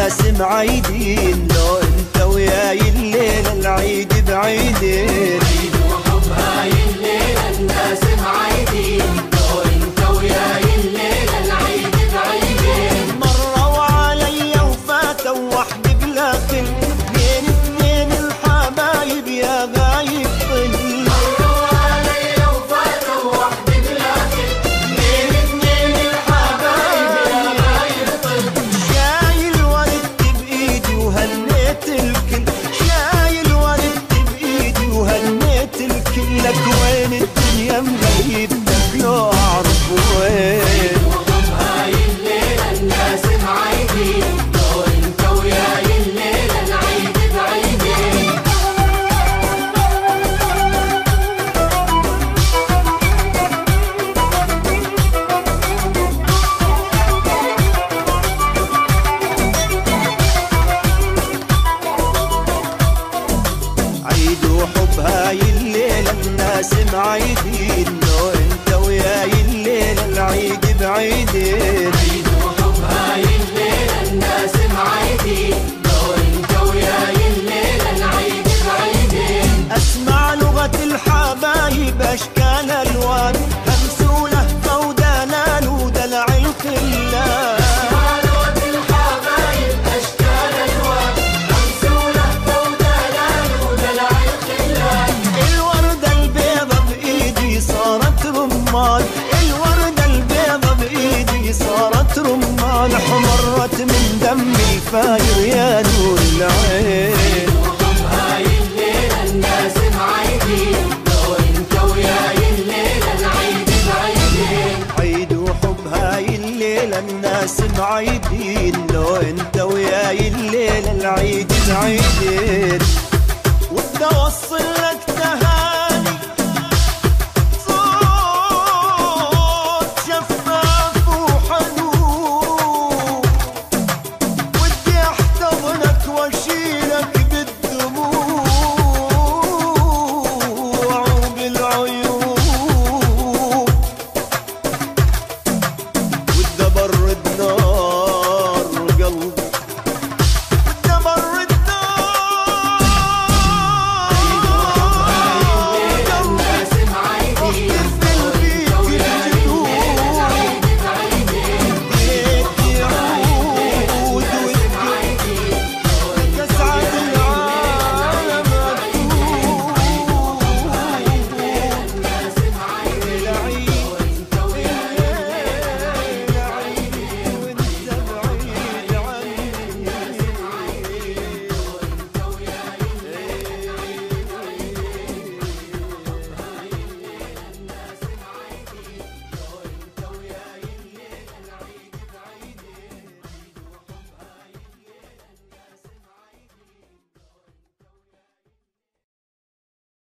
الناس معيدين، لو انت وياي الليلة العيد بعيدين. عيد وحب هاي الليلة الناس معيدين، لو انت وياي الليلة العيد بعيدين. مروا علي وفاتوا وحدي بلا خل، بين اثنين الحبايب يا غايب ظل. مروا علي وفاتوا وحدي بلا خل، بين اثنين الحبايب يا غايب ظل. شايل ورد بإيدي وهنيت الكل، شايل ورد بإيدي وهنيت الكل. لك وين الدنيا مغيبتك لو أعرف وين. وحب هاي الليلة الناس معيدين، لو انت وياي الليلة العيد بعيدين. عيد وحب هاي الليلة الناس معيدين، لو انت وياي الليلة العيد بعيدين. عيد وحب هاي الليلة الناس معيدين، لو انت وياي الليلة العيد بعيدين. اسمع لغة الحبايب اشكال الوان، همس ولهفة ودلال ودلع الخلان. اسمع لغة الحبايب اشكال الوان، همس ولهفة ودلال ودلع الخلان. الوردة البيضة بإيدي صارت رمان، الوردة البيضة بإيدي صارت رمان. حمرت من دم الفاير يا نور العين. وحب هاي الليلة الناس معيدين، لو انت وياي الليلة العيد بعيدين. عيد وحب هاي الليلة الناس معيدين، لو انت وياي الليلة العيد